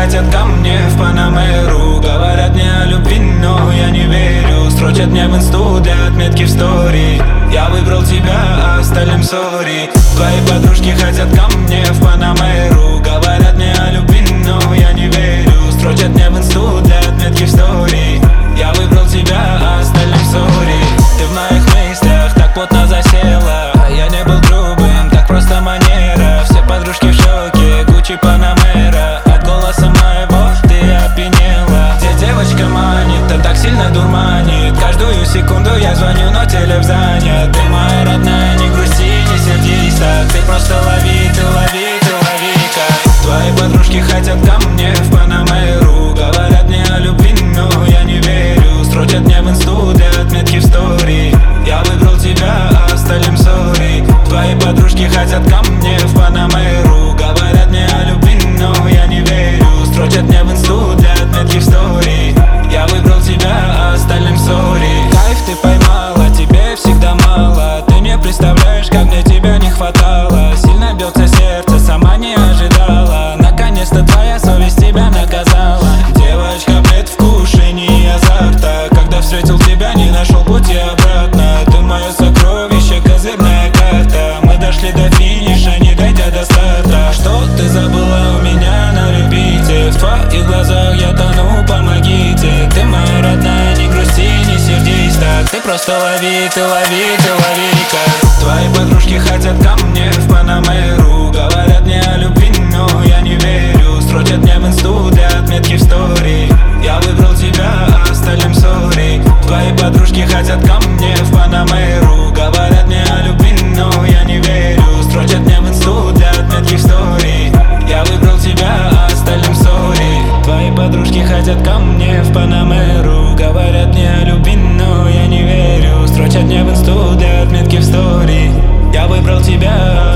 хотят ко мне в Панамеру. Говорят мне о любви, но я не верю. Строчат мне в инсту для отметки в стори. Я выбрал тебя, а остальным сори. Твои подружки хотят ко мне в Панамеру. Говорят мне о любви, но я не верю. Строчат мне в инсту для отметки в стори. Я выбрал тебя, а остальным сори. Ты в моих мыслях так плотно засела. Я не был грубым, так просто манера. Все подружки в шоке, Гуччи, Панамера. От голоса моего ты опьянела. Где девочка манит, да так сильно дурманит. Каждую секунду я звоню, но телефон занят. Ты моя родная, не грусти, не сердись так. Ты просто лови, ты лови, ты лови-ка. Твои подружки хотят ко мне в Панамеру. Говорят мне о любви, но я не верю. Строчат мне в инсту для отметки в стори. Я выбрал тебя, а остальным сори. Твои подружки хотят ко мне в Панамеру. Говорят мне о любви, но я не верю. Строчат мне в инсту для отметки в стори. Я выбрал тебя, а остальным сори. Кайф ты поймала, тебе всегда мало. Ты не представляешь, как мне тебя не хватало. Сильно бьется сердце, сама не ожидала. Наконец-то твоя совесть тебя наказала. Девочка, предвкушение азарта. Когда встретил тебя, не нашел пути обратно. Ты мое сокровище, козырная карта. Мы дошли до финиша, не дойдя до старта. Что ты забыла у меня на репите? В твоих глазах я тону, помогите. Ты моя родная, не грусти, не сердись так. Ты просто лови, ты лови, ты лови-ка. Твои подружки хотят ко мне в Панамеру. Говорят мне о любви, но я не верю. Строчат мне в инсту для отметки в стори. Я выбрал тебя, а остальным сори. Твои подружки хотят ко мне в Панамеру. Говорят мне о любви, но я не верю. Строчат мне в инсту для отметки в стори. Я выбрал тебя, а остальным сори. Твои подружки хотят ко мне в Панамеру. Говорят мне о любви, но я не верю. Строчат мне в инсту для отметки в стори. Я выбрал тебя,